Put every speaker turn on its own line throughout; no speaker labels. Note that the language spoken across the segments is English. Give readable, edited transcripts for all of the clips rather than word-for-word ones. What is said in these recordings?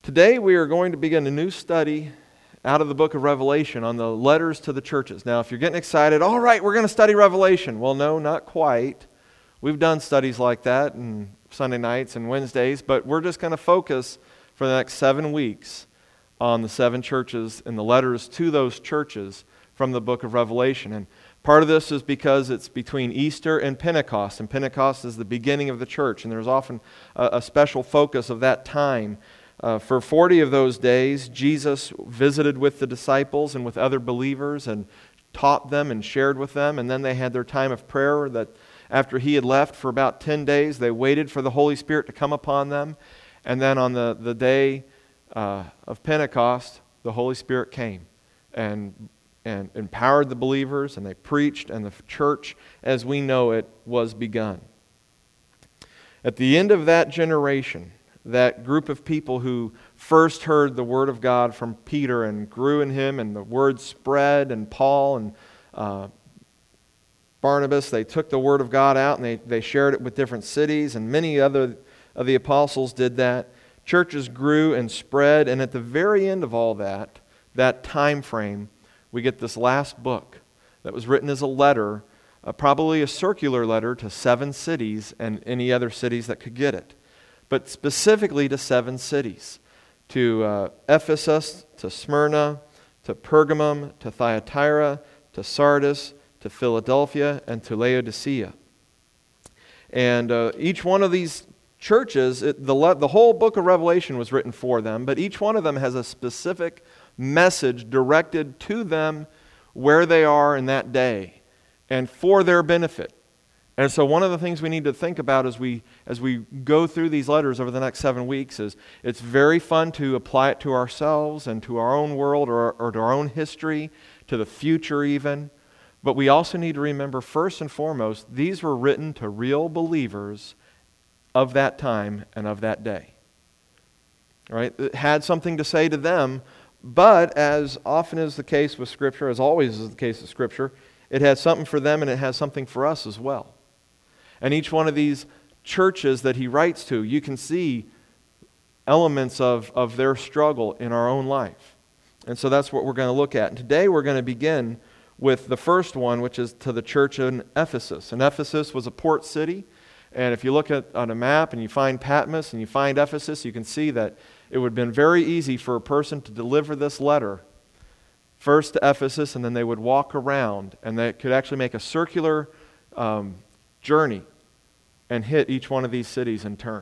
Today we are going to begin a new study out of the book of Revelation on the letters to the churches. Now, if you're getting excited, all right, we're going to study Revelation. Well, no, not quite. We've done studies like that on Sunday nights and Wednesdays, but we're just going to focus for the next 7 weeks on the 7 churches and the letters to those churches from the book of Revelation. And part of this is because it's between Easter and Pentecost is the beginning of the church, and there's often a special focus of that time. For 40 of those days, Jesus visited with the disciples and with other believers and taught them and shared with them, and then they had their time of prayer that after he had left for about 10 days, they waited for the Holy Spirit to come upon them, and then on the day of Pentecost, the Holy Spirit came and empowered the believers, and they preached, and the church, as we know it, was begun. At the end of that generation, that group of people who first heard the Word of God from Peter and grew in him, and the Word spread, and Paul and Barnabas, they took the Word of God out and they shared it with different cities, and many other of the apostles did that. Churches grew and spread, and at the very end of all that time frame, we get this last book that was written as a letter, probably a circular letter to 7 cities and any other cities that could get it, but specifically to 7 cities, to Ephesus, to Smyrna, to Pergamum, to Thyatira, to Sardis, to Philadelphia, and to Laodicea. And each one of these churches, the whole book of Revelation was written for them, but each one of them has a specific message directed to them where they are in that day and for their benefit. And so one of the things we need to think about as we go through these letters over the next 7 weeks is it's very fun to apply it to ourselves and to our own world or to our own history, to the future even. But we also need to remember, first and foremost, these were written to real believers of that time and of that day. All right? It had something to say to them, but as often is the case with Scripture, as always is the case with Scripture, it has something for them and it has something for us as well. And each one of these churches that he writes to, you can see elements of their struggle in our own life. And so that's what we're going to look at. And today we're going to begin with the first one, which is to the church in Ephesus. And Ephesus was a port city. And if you look on a map and you find Patmos and you find Ephesus, you can see that it would have been very easy for a person to deliver this letter first to Ephesus, and then they would walk around, and they could actually make a circular journey and hit each one of these cities in turn,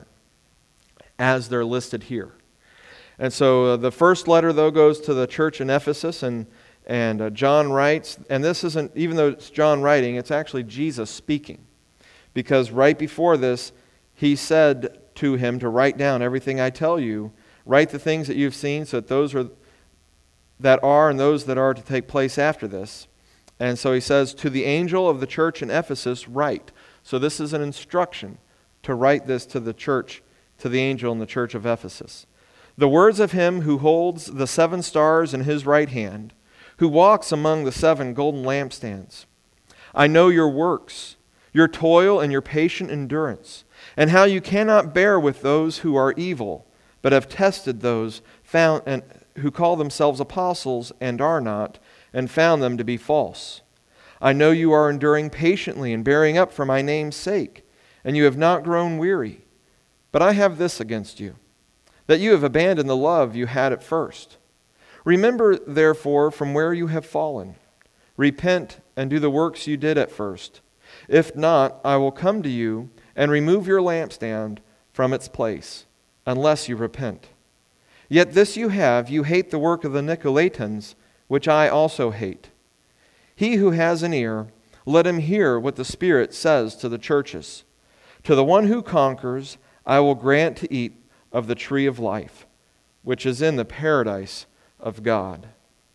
as they're listed here. And so the first letter, though, goes to the church in Ephesus, and John writes, and this isn't, even though it's John writing, it's actually Jesus speaking. Because right before this, he said to him to write down everything I tell you, write the things that you've seen, so that those that are and those that are to take place after this. And so he says, to the angel of the church in Ephesus, write. So this is an instruction to write this to the church, to the angel in the church of Ephesus. The words of him who holds the 7 stars in his right hand, who walks among the 7 golden lampstands. I know your works, your toil and your patient endurance, and how you cannot bear with those who are evil, but have tested those found and who call themselves apostles and are not, and found them to be false. I know you are enduring patiently and bearing up for my name's sake, and you have not grown weary. But I have this against you, that you have abandoned the love you had at first. Remember, therefore, from where you have fallen. Repent and do the works you did at first. If not, I will come to you and remove your lampstand from its place, unless you repent. Yet this you have, you hate the work of the Nicolaitans, which I also hate. He who has an ear, let him hear what the Spirit says to the churches. To the one who conquers, I will grant to eat of the tree of life, which is in the paradise of God.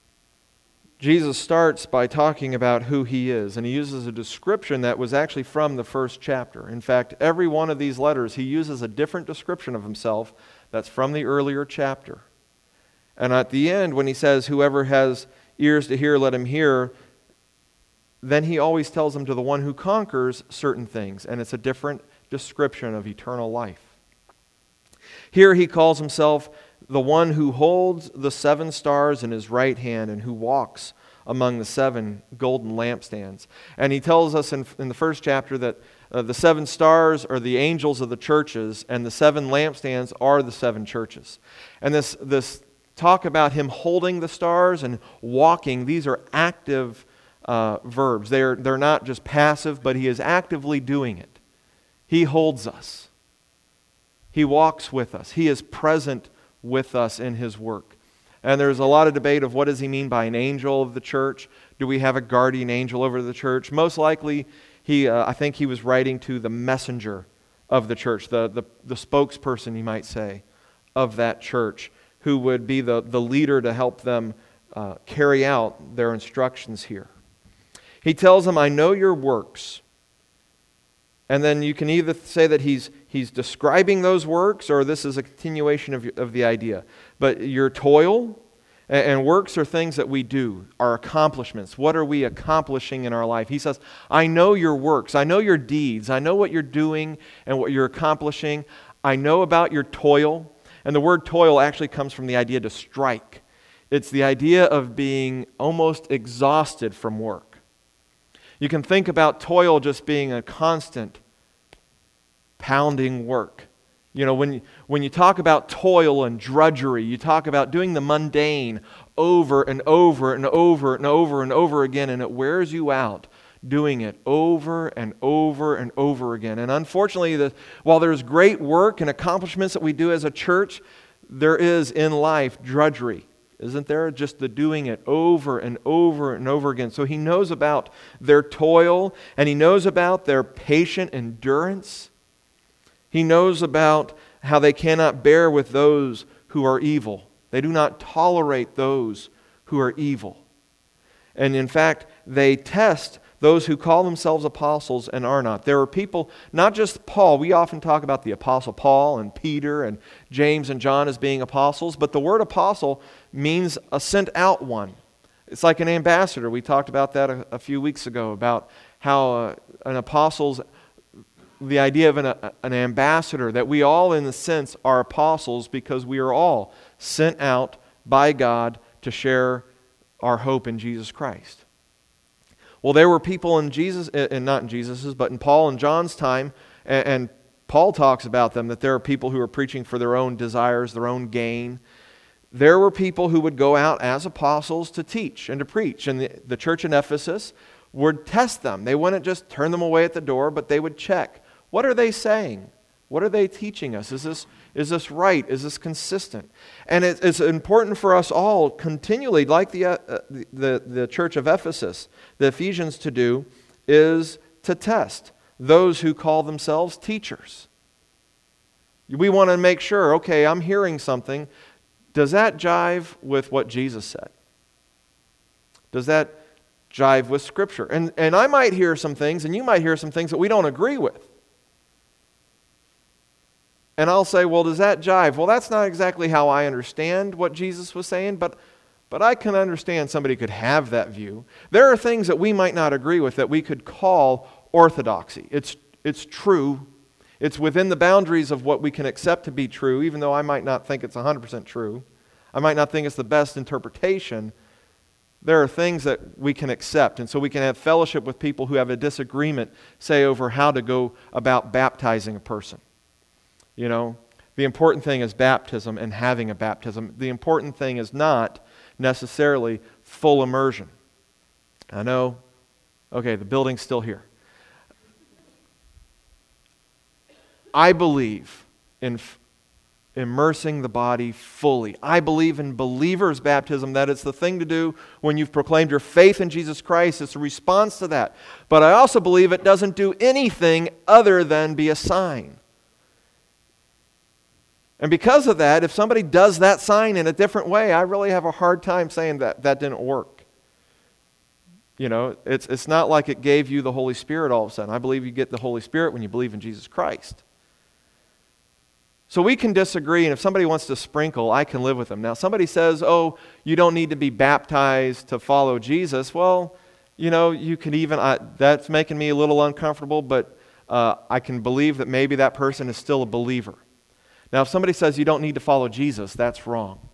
Jesus starts by talking about who he is, and he uses a description that was actually from the first chapter. In fact, every one of these letters, he uses a different description of himself that's from the earlier chapter. And at the end, when he says, whoever has ears to hear, let him hear, then he always tells them to the one who conquers certain things, and it's a different description of eternal life. Here he calls himself the one who holds the 7 stars in his right hand and who walks among the 7 golden lampstands. And he tells us in the first chapter that the 7 stars are the angels of the churches, and the 7 lampstands are the 7 churches. And this talk about him holding the stars and walking, these are active verbs. They're not just passive, but he is actively doing it. He holds us. He walks with us. He is present with us in his work. And there's a lot of debate of what does he mean by an angel of the church? Do we have a guardian angel over the church? Most likely, I think he was writing to the messenger of the church, the spokesperson, you might say, of that church, who would be the leader to help them carry out their instructions here. He tells them, I know your works. And then you can either say that he's describing those works, or this is a continuation of the idea. But your toil and works are things that we do, our accomplishments. What are we accomplishing in our life? He says, I know your works. I know your deeds. I know what you're doing and what you're accomplishing. I know about your toil. And the word toil actually comes from the idea to strike. It's the idea of being almost exhausted from work. You can think about toil just being a constant pounding work. You know, when you talk about toil and drudgery, you talk about doing the mundane over and over and over and over and over again, and it wears you out doing it over and over and over again. And unfortunately, while there's great work and accomplishments that we do as a church, there is in life drudgery. Isn't there? Just the doing it over and over and over again. So he knows about their toil, and he knows about their patient endurance. He knows about how they cannot bear with those who are evil. They do not tolerate those who are evil. And in fact, they test those who call themselves apostles and are not. There are people, not just Paul. We often talk about the apostle Paul and Peter and James and John as being apostles, but the word apostle means a sent out one. It's like an ambassador. We talked about that a few weeks ago, about how an apostle's, the idea of an ambassador, that we all in a sense are apostles because we are all sent out by God to share our hope in Jesus Christ. Well, there were people in Jesus, and not in Jesus's, but in Paul and John's time, and Paul talks about them, that there are people who are preaching for their own desires, their own gain. There were people who would go out as apostles to teach and to preach, and the church in Ephesus would test them. They wouldn't just turn them away at the door, but they would check. What are they saying? What are they teaching us? Is this right? Is this consistent? And it's important for us all continually, like the church of Ephesus, the Ephesians, to do, is to test those who call themselves teachers. We want to make sure, okay, I'm hearing something. Does that jive with what Jesus said? Does that jive with Scripture? And I might hear some things, and you might hear some things that we don't agree with. And I'll say, well, does that jive? Well, that's not exactly how I understand what Jesus was saying, but I can understand somebody could have that view. There are things that we might not agree with that we could call orthodoxy. It's true. It's within the boundaries of what we can accept to be true, even though I might not think it's 100% true. I might not think it's the best interpretation. There are things that we can accept, and so we can have fellowship with people who have a disagreement, say, over how to go about baptizing a person. You know, the important thing is baptism and having a baptism. The important thing is not necessarily full immersion. I know, okay, the building's still here. I believe in immersing the body fully. I believe in believer's baptism, that it's the thing to do when you've proclaimed your faith in Jesus Christ. It's a response to that. But I also believe it doesn't do anything other than be a sign. And because of that, if somebody does that sign in a different way, I really have a hard time saying that didn't work. You know, it's not like it gave you the Holy Spirit all of a sudden. I believe you get the Holy Spirit when you believe in Jesus Christ. So we can disagree, and if somebody wants to sprinkle, I can live with them. Now, somebody says, oh, you don't need to be baptized to follow Jesus. Well, you know, you can even, that's making me a little uncomfortable, but I can believe that maybe that person is still a believer. Now, if somebody says you don't need to follow Jesus, that's wrong.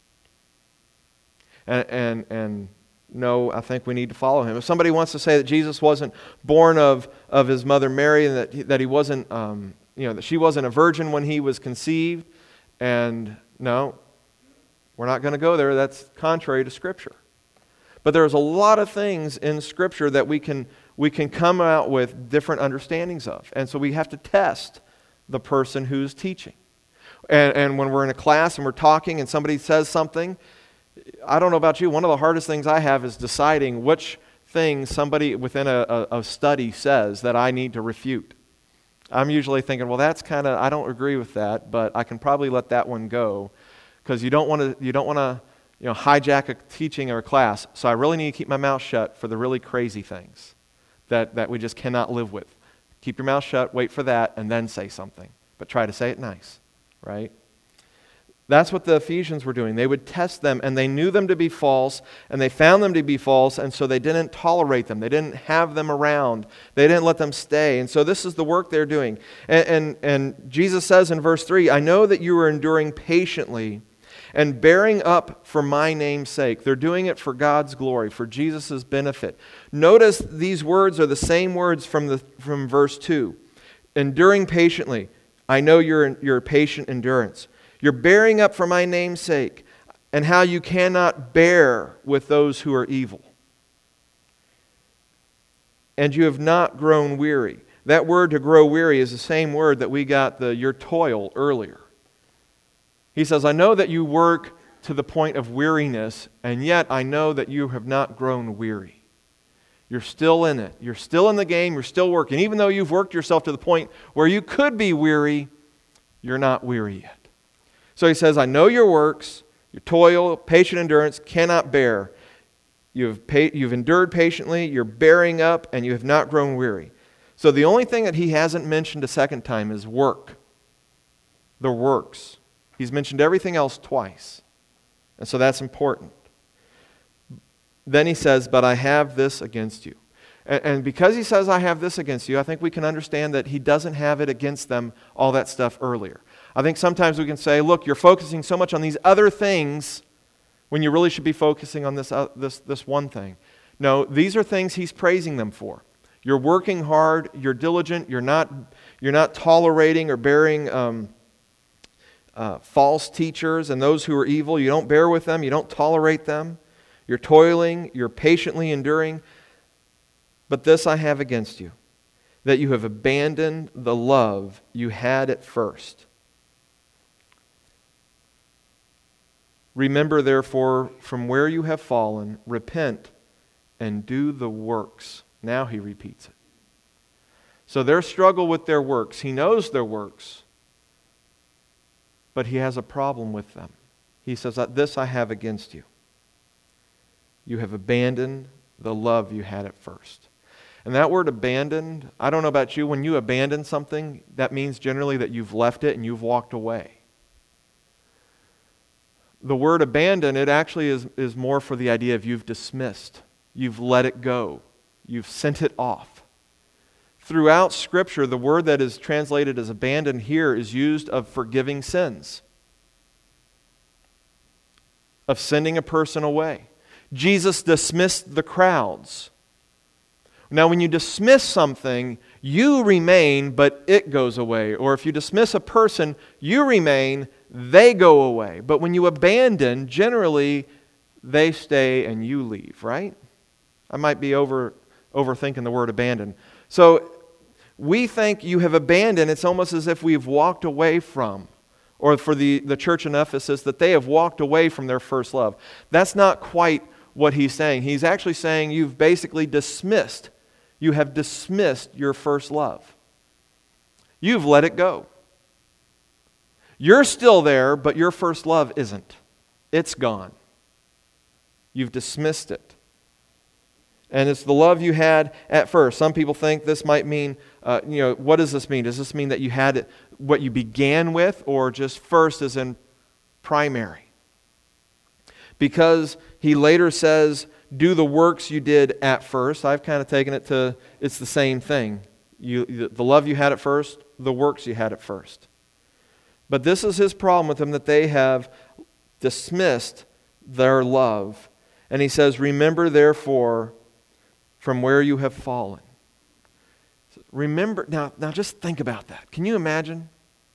And no, I think we need to follow him. If somebody wants to say that Jesus wasn't born of his mother Mary and that he wasn't, that she wasn't a virgin when he was conceived, and no, we're not going to go there. That's contrary to Scripture. But there's a lot of things in Scripture that we can come out with different understandings of. And so we have to test the person who's teaching. And when we're in a class and we're talking and somebody says something, I don't know about you, one of the hardest things I have is deciding which thing somebody within a study says that I need to refute. I'm usually thinking, well, that's I don't agree with that, but I can probably let that one go, because you don't want to hijack a teaching or a class. So I really need to keep my mouth shut for the really crazy things that we just cannot live with. Keep your mouth shut, wait for that, and then say something. But try to say it nice, right? That's what the Ephesians were doing. They would test them, and they knew them to be false, and they found them to be false, and so they didn't tolerate them. They didn't have them around. They didn't let them stay. And so this is the work they're doing. And Jesus says in verse 3, I know that you are enduring patiently and bearing up for my name's sake. They're doing it for God's glory, for Jesus' benefit. Notice these words are the same words from verse 2. Enduring patiently. I know your patient endurance. You're bearing up for my name's sake, and how you cannot bear with those who are evil. And you have not grown weary. That word to grow weary is the same word that we got your toil earlier. He says, I know that you work to the point of weariness, and yet I know that you have not grown weary. You're still in it. You're still in the game. You're still working. Even though you've worked yourself to the point where you could be weary, you're not weary yet. So he says, I know your works, your toil, patient endurance, cannot bear. You've endured patiently, you're bearing up, and you have not grown weary. So the only thing that he hasn't mentioned a second time is work. The works. He's mentioned everything else twice. And so that's important. Then he says, but I have this against you. And because he says, I have this against you, I think we can understand that he doesn't have it against them, all that stuff earlier. I think sometimes we can say, look, you're focusing so much on these other things when you really should be focusing on this one thing. No, these are things he's praising them for. You're working hard, you're diligent, you're not tolerating or bearing false teachers and those who are evil. You don't bear with them, you don't tolerate them. You're toiling, you're patiently enduring. But this I have against you, that you have abandoned the love you had at first. Remember, therefore, from where you have fallen, repent and do the works. Now he repeats it. So their struggle with their works, he knows their works, but he has a problem with them. He says, this I have against you. You have abandoned the love you had at first. And that word abandoned, I don't know about you, when you abandon something, that means generally that you've left it and you've walked away. The word abandon, it actually is more for the idea of you've dismissed. You've let it go. You've sent it off. Throughout Scripture, the word that is translated as abandon here is used of forgiving sins, of sending a person away. Jesus dismissed the crowds. Now, when you dismiss something, you remain, but it goes away. Or if you dismiss a person, you remain, they go away. But when you abandon, generally, they stay and you leave, right? I might be overthinking the word abandon. So we think you have abandoned, it's almost as if we've walked away from, or for the church in Ephesus, that they have walked away from their first love. That's not quite what he's saying. He's actually saying you've basically dismissed. You have dismissed your first love. You've let it go. You're still there, but your first love isn't. It's gone. You've dismissed it. And it's the love you had at first. Some people think this might mean, what does this mean? Does this mean that you had it, what you began with, or just first as in primary? Because he later says, do the works you did at first. I've kind of taken it to, it's the same thing. The love you had at first, the works you had at first. But this is his problem with them, that they have dismissed their love. And he says, remember therefore from where you have fallen. Remember, now just think about that. Can you imagine?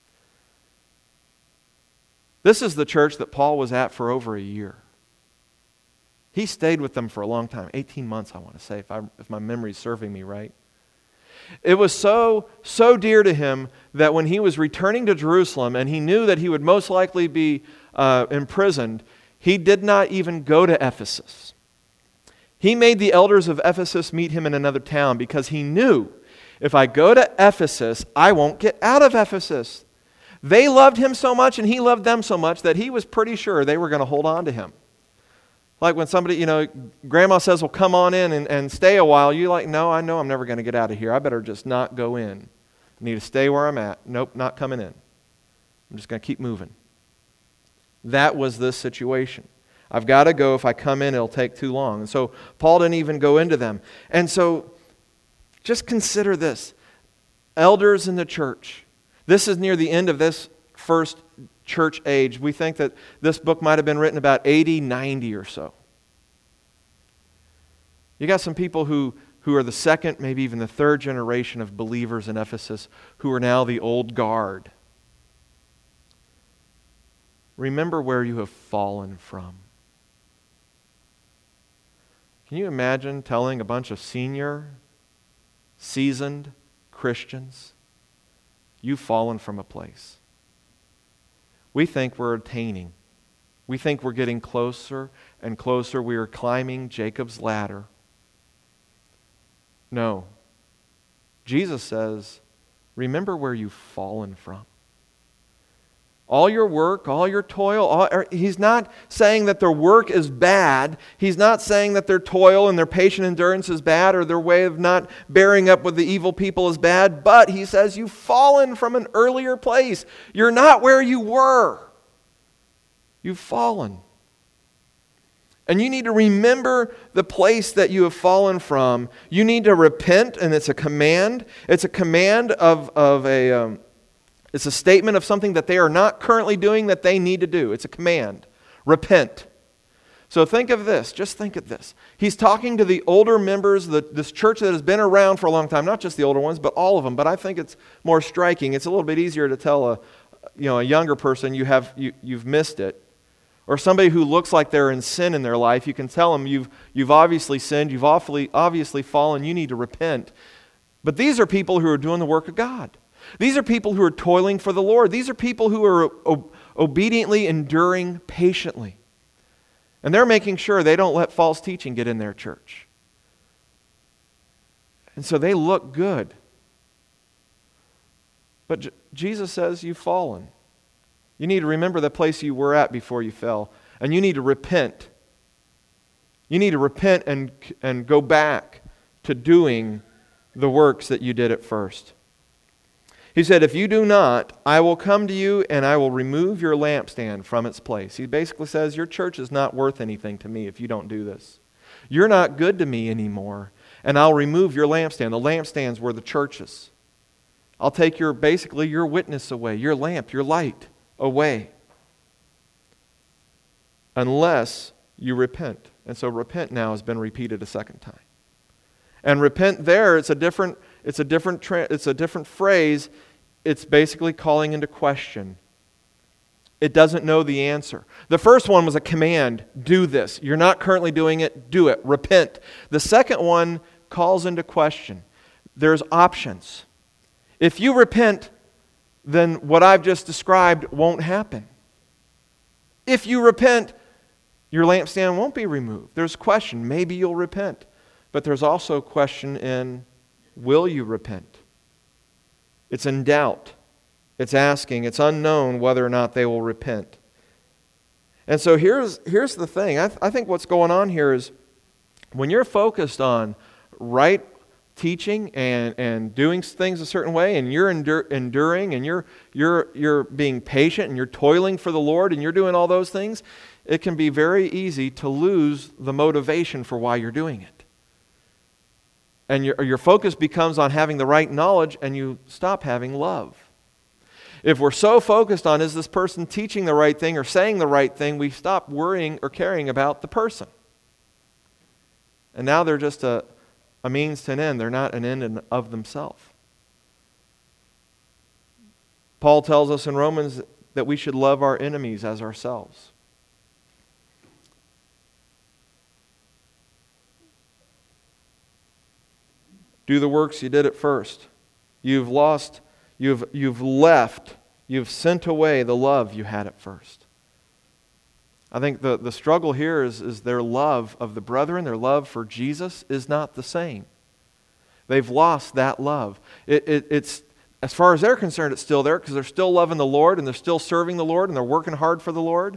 This is the church that Paul was at for over a year. He stayed with them for a long time, 18 months I want to say, if my memory is serving me right. It was so dear to him that when he was returning to Jerusalem and he knew that he would most likely be imprisoned, he did not even go to Ephesus. He made the elders of Ephesus meet him in another town because he knew, if I go to Ephesus, I won't get out of Ephesus. They loved him so much and he loved them so much that he was pretty sure they were going to hold on to him. Like when somebody, grandma says, well, come on in and stay a while. You're like, no, I know I'm never going to get out of here. I better just not go in. I need to stay where I'm at. Nope, not coming in. I'm just going to keep moving. That was this situation. I've got to go. If I come in, it'll take too long. And so Paul didn't even go into them. And so just consider this. Elders in the church. This is near the end of this first church age. We think that this book might have been written about 80, 90 or so. You got some people who are the second, maybe even the third generation of believers in Ephesus who are now the old guard. Remember where you have fallen from. Can you imagine telling a bunch of senior, seasoned Christians, you've fallen from a place? We think we're attaining. We think we're getting closer and closer. We are climbing Jacob's ladder. No. Jesus says, remember where you've fallen from. All your work, all your toil, he's not saying that their work is bad. He's not saying that their toil and their patient endurance is bad or their way of not bearing up with the evil people is bad. But he says you've fallen from an earlier place. You're not where you were. You've fallen. And you need to remember the place that you have fallen from. You need to repent, and it's a command. It's a command it's a statement of something that they are not currently doing that they need to do. It's a command. Repent. So think of this. Just think of this. He's talking to the older members, this church that has been around for a long time. Not just the older ones, but all of them. But I think it's more striking. It's a little bit easier to tell a younger person you've missed it. Or somebody who looks like they're in sin in their life. You can tell them you've obviously sinned. You've obviously fallen. You need to repent. But these are people who are doing the work of God. These are people who are toiling for the Lord. These are people who are obediently enduring patiently. And they're making sure they don't let false teaching get in their church. And so they look good. But Jesus says you've fallen. You need to remember the place you were at before you fell. And you need to repent. You need to repent and go back to doing the works that you did at first. He said, if you do not, I will come to you and I will remove your lampstand from its place. He basically says, your church is not worth anything to me if you don't do this. You're not good to me anymore, and I'll remove your lampstand. The lampstands were the churches. I'll take your witness away, your lamp, your light away. Unless you repent. And so repent now has been repeated a second time. And repent there, it's a different phrase. It's basically calling into question. It doesn't know the answer. The first one was a command. Do this. You're not currently doing it. Do it. Repent. The second one calls into question. There's options. If you repent, then what I've just described won't happen. If you repent, your lampstand won't be removed. There's a question. Maybe you'll repent. But there's also a question in, will you repent? It's in doubt. It's asking. It's unknown whether or not they will repent. And so here's the thing. I think what's going on here is when you're focused on right teaching and doing things a certain way, and you're enduring and you're being patient and you're toiling for the Lord and you're doing all those things, it can be very easy to lose the motivation for why you're doing it. And your focus becomes on having the right knowledge, and you stop having love. If we're so focused on, is this person teaching the right thing or saying the right thing, we stop worrying or caring about the person. And now they're just a means to an end. They're not an end in of themselves. Paul tells us in Romans that we should love our enemies as ourselves. Do the works you did at first. You've left, you've sent away the love you had at first. I think the struggle here is their love of the brethren, their love for Jesus is not the same. They've lost that love. It's as far as they're concerned, it's still there because they're still loving the Lord and they're still serving the Lord and they're working hard for the Lord.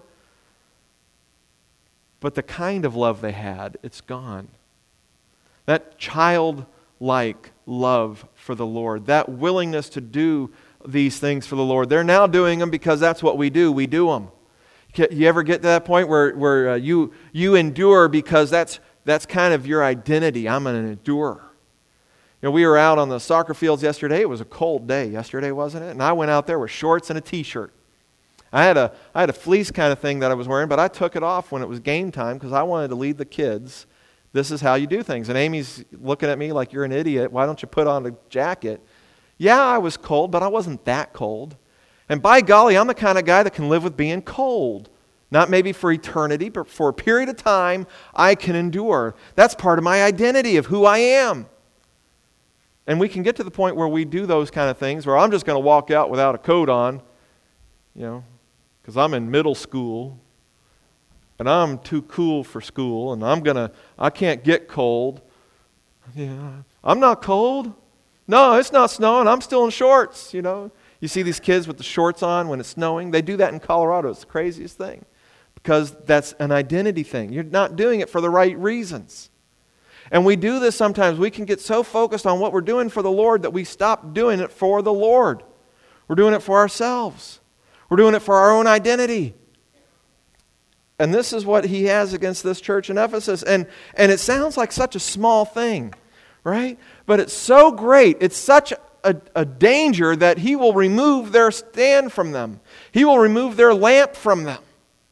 But the kind of love they had, it's gone. That childlike love for the Lord, that willingness to do these things for the Lord, they're now doing them because that's what we do. We do them. You ever get to that point where you endure because that's kind of your identity? I'm an endurer. You know, we were out on the soccer fields yesterday. It was a cold day yesterday, wasn't it? And I went out there with shorts and a t-shirt. I had a fleece kind of thing that I was wearing, but I took it off when it was game time because I wanted to lead the kids. This is how you do things. And Amy's looking at me like, you're an idiot. Why don't you put on a jacket? Yeah, I was cold, but I wasn't that cold. And by golly, I'm the kind of guy that can live with being cold. Not maybe for eternity, but for a period of time, I can endure. That's part of my identity of who I am. And we can get to the point where we do those kind of things, where I'm just going to walk out without a coat on, because I'm in middle school, and I'm too cool for school, and I can't get cold. Yeah, I'm not cold. No, it's not snowing. I'm still in shorts, You see these kids with the shorts on when it's snowing. They do that in Colorado. It's the craziest thing. Because that's an identity thing. You're not doing it for the right reasons. And we do this sometimes. We can get so focused on what we're doing for the Lord that we stop doing it for the Lord. We're doing it for ourselves. We're doing it for our own identity. And this is what he has against this church in Ephesus. And it sounds like such a small thing, right? But it's so great. It's such a danger that he will remove their stand from them. He will remove their lamp from them.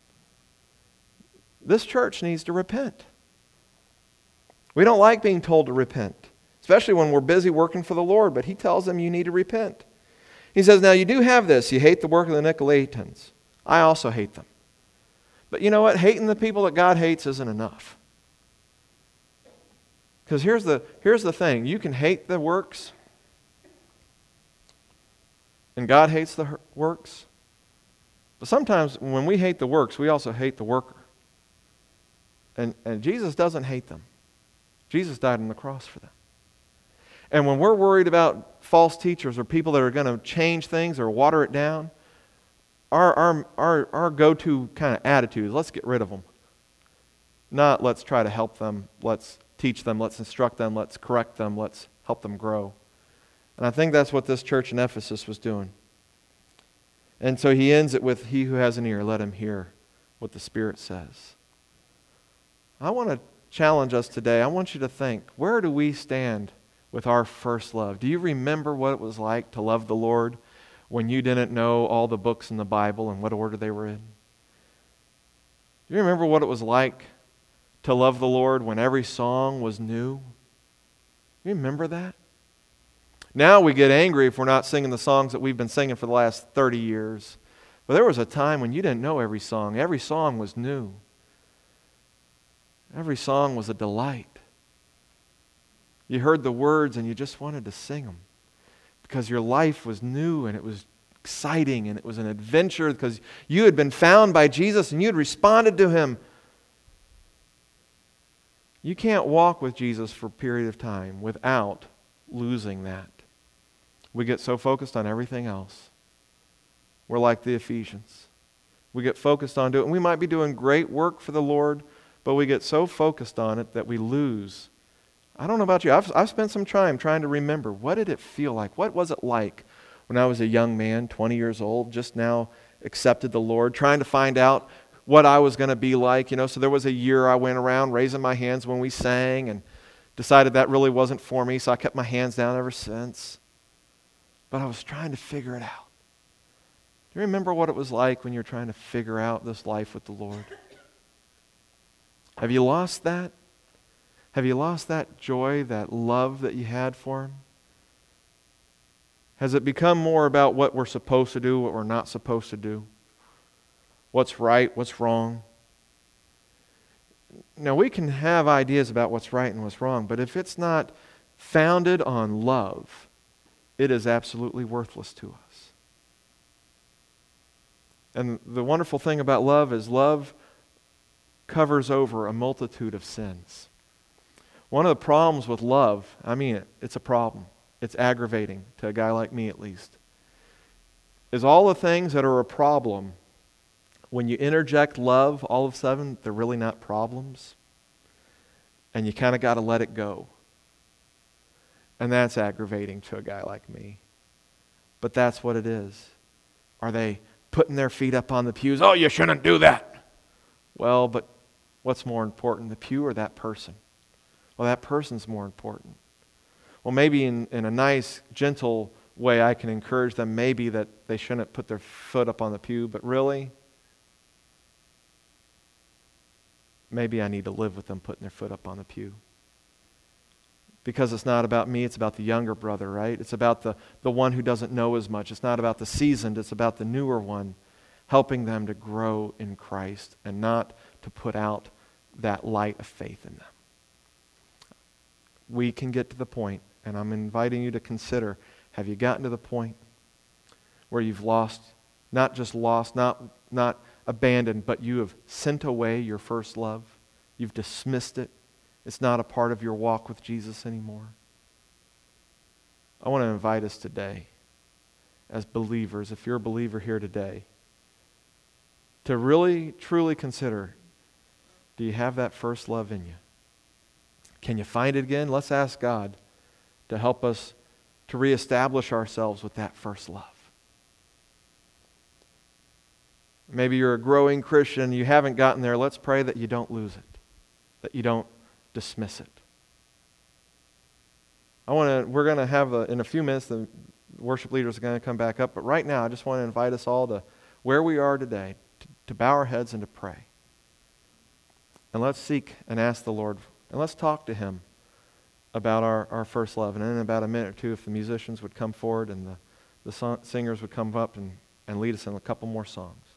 This church needs to repent. We don't like being told to repent, especially when we're busy working for the Lord, but he tells them you need to repent. He says, now you do have this. You hate the work of the Nicolaitans. I also hate them. But you know what? Hating the people that God hates isn't enough. Because here's the thing. You can hate the works, and God hates the works. But sometimes when we hate the works, we also hate the worker. And Jesus doesn't hate them. Jesus died on the cross for them. And when we're worried about false teachers or people that are going to change things or water it down, our go-to kind of attitude is let's get rid of them. Not let's try to help them, let's teach them, let's instruct them, let's correct them, let's help them grow. And I think that's what this church in Ephesus was doing. And so he ends it with, he who has an ear, let him hear what the Spirit says. I want to challenge us today. I want you to think, where do we stand with our first love? Do you remember what it was like to love the Lord when you didn't know all the books in the Bible and what order they were in? Do you remember what it was like to love the Lord when every song was new? Do you remember that? Now we get angry if we're not singing the songs that we've been singing for the last 30 years. But there was a time when you didn't know every song. Every song was new. Every song was a delight. You heard the words and you just wanted to sing them because your life was new and it was exciting and it was an adventure because you had been found by Jesus and you had responded to Him. You can't walk with Jesus for a period of time without losing that. We get so focused on everything else. We're like the Ephesians. We get focused on doing, we might be doing great work for the Lord, but we get so focused on it that we lose. I don't know about you. I've spent some time trying to remember, what did it feel like? What was it like when I was a young man, 20 years old, just now accepted the Lord, trying to find out what I was going to be like. So there was a year I went around raising my hands when we sang and decided that really wasn't for me, so I kept my hands down ever since. But I was trying to figure it out. Do you remember what it was like when you're trying to figure out this life with the Lord? Have you lost that? Have you lost that joy, that love that you had for Him? Has it become more about what we're supposed to do, what we're not supposed to do? What's right, what's wrong? Now, we can have ideas about what's right and what's wrong, but if it's not founded on love, it is absolutely worthless to us. And the wonderful thing about love is love covers over a multitude of sins. One of the problems with love, I mean it's a problem. It's aggravating to a guy like me at least, is all the things that are a problem, when you interject love, all of a sudden they're really not problems. And you kind of got to let it go. And that's aggravating to a guy like me. But that's what it is. Are they putting their feet up on the pews? Oh, you shouldn't do that. Well, but what's more important, the pew or that person? Well, that person's more important. Well, maybe in a nice, gentle way I can encourage them maybe that they shouldn't put their foot up on the pew, but really, maybe I need to live with them putting their foot up on the pew. Because it's not about me, it's about the younger brother, right? It's about the one who doesn't know as much. It's not about the seasoned, it's about the newer one, helping them to grow in Christ and not to put out that light of faith in them. We can get to the point, and I'm inviting you to consider, have you gotten to the point where you've lost, not abandoned, but you have sent away your first love? You've dismissed it. It's not a part of your walk with Jesus anymore. I want to invite us today, as believers, if you're a believer here today, to really, truly consider, do you have that first love in you? Can you find it again? Let's ask God to help us to reestablish ourselves with that first love. Maybe you're a growing Christian, you haven't gotten there. Let's pray that you don't lose it, that you don't dismiss it. We're going to have, in a few minutes, the worship leaders are going to come back up, but right now I just want to invite us all to where we are today, to bow our heads and to pray. And let's seek and ask the Lord, and let's talk to Him about our first love. And in about a minute or two, if the musicians would come forward and the singers would come up and lead us in a couple more songs.